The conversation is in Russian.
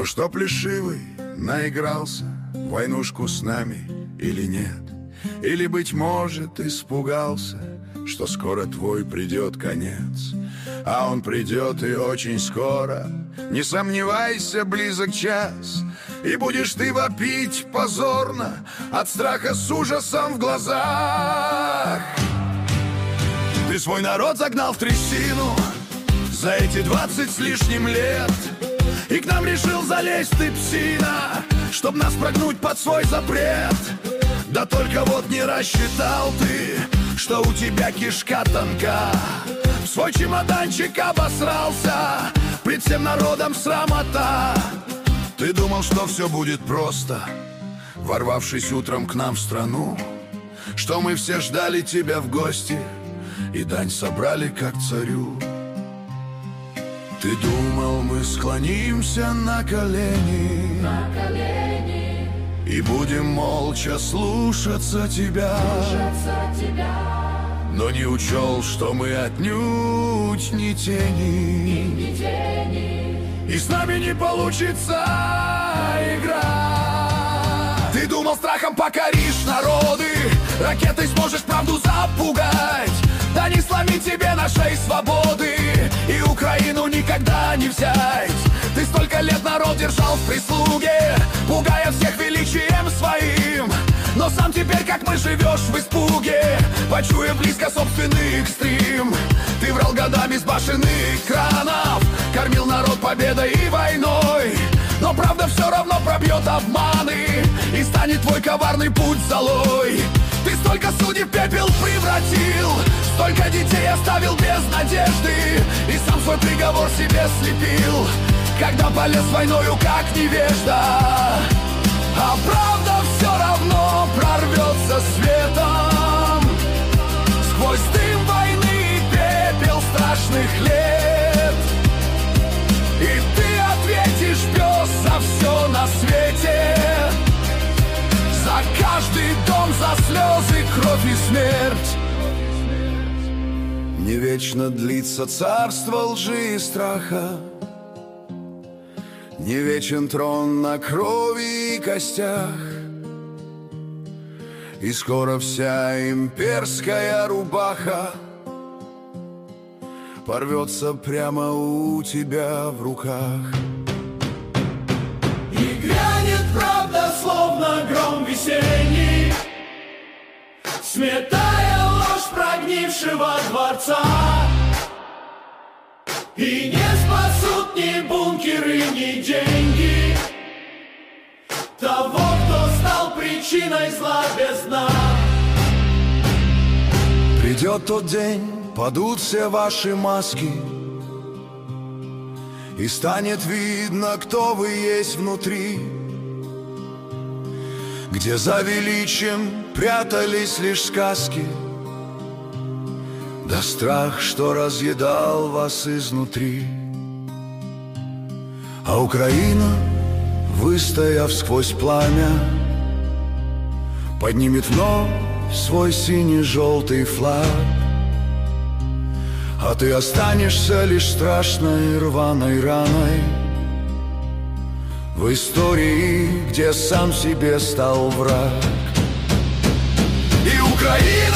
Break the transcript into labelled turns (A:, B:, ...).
A: Ну что, плешивый, наигрался в войнушку с нами или нет? Или, быть может, испугался, что скоро твой придет конец? А он придет и очень скоро, не сомневайся, близок час. И будешь ты вопить позорно от страха с ужасом в глазах. Ты свой народ загнал в трясину за эти 20 с лишним лет, и к нам решил залезть ты, псина, чтоб нас прогнуть под свой запрет. Да только вот не рассчитал ты, что у тебя кишка тонка. В свой чемоданчик обосрался, пред всем народом срамота. Ты думал, что все будет просто, ворвавшись утром к нам в страну, что мы все ждали тебя в гости и дань собрали как царю. Ты думал, мы склонимся на колени, и будем молча слушаться тебя, но не учел, что мы отнюдь не тени, и с нами не получится игра. Ты думал, страхом покоришь народы, ракетой сможешь правду запугать. Да не сломить тебе нашей свободы, и Украину никогда не взять. Ты столько лет народ держал в прислуге, пугая всех величием своим, но сам теперь, как мы, живешь в испуге, почуя близко собственный экстрим. Ты врал годами с башенных кранов, кормил народ победой и войной, но правда все равно пробьет обманы, и станет твой коварный путь золой. Ты столько судеб в пепел превратил, столько детей оставил без надежды, и сам свой приговор себе слепил, когда полез войною как невежда. А правда все равно прорвется светом сквозь дым войны и пепел страшных лет. И ты ответишь, пес, за все на свете, за каждый дом, за слезы, кровь и смерть. Не вечно длится царство лжи и страха, не вечен трон на крови и костях, и скоро вся имперская рубаха порвется прямо у тебя в руках.
B: И грянет правда, словно гром весенний, сметая ложь прогнившего дворца. И не спасут ни бункеры, ни деньги того, кто стал причиной зла без дна.
A: Придет тот день, падут все ваши маски, и станет видно, кто вы есть внутри, где за величием прятались лишь сказки, да страх, что разъедал вас изнутри. А Украина, выстояв сквозь пламя, поднимет вновь свой синий-желтый флаг, а ты останешься лишь страшной рваной раной в истории, где сам себе стал враг. И Украина